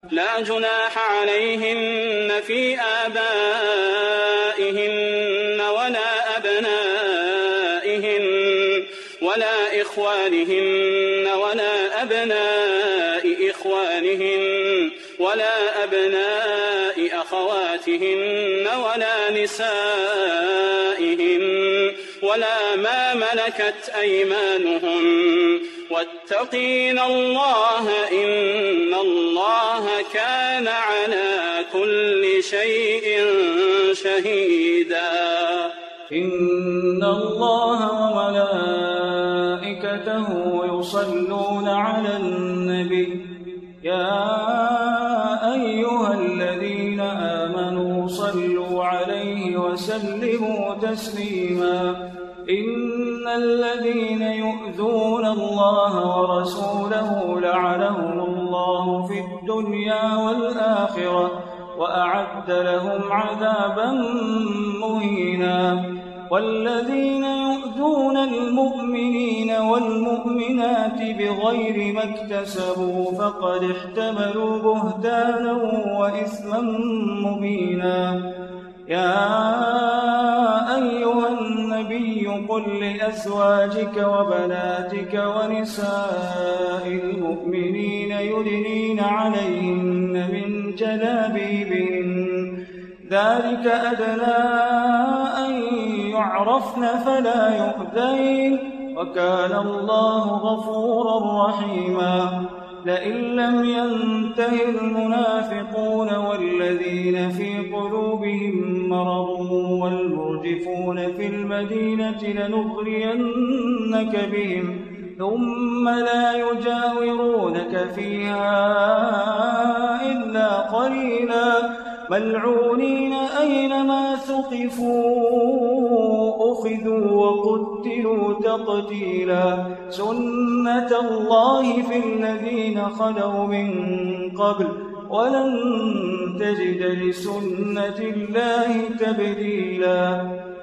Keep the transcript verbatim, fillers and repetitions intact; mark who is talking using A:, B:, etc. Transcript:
A: لا جناح عليهن في آبائهن ولا أبنائهن ولا إخوانهن ولا أبناء إخوانهن ولا أبناء أخواتهن ولا نسائهن ولا ما ملكت أيمانهم واتقين الله إن الله كان على كل شيء شهيدا.
B: إن الله وملائكته يصلون على النبي يا أيها الذين آمنوا صلوا عليه وسلموا تسليما. إن الذين يؤذون الله ورسوله لعنهم الله في الدنيا والآخرة وأعد لهم عذابا مهينا. والذين يؤذون المؤمنين والمؤمنات بغير ما اكتسبوا فقد احتملوا بهتانا وإثما مبينا. يا أيها النبي قل لأزواجك وبناتك ونساء المؤمنين يدنين عليهن من جلابيبهن ذلك أدنى أن يعرفن فلا يؤذين وكان الله غفورا رحيما. لئن لم ينته المنافقون والذين في قلوبهم مرض والمرجفون في المدينة لنغرينك بهم ثم لا يجاورونك فيها إلا قليلا ملعونين أينما ثقفوا أخذوا وقتلوا تقتيلا. سنة الله في الذين خلوا من قبل ولن تجد لسنة الله تبديلا.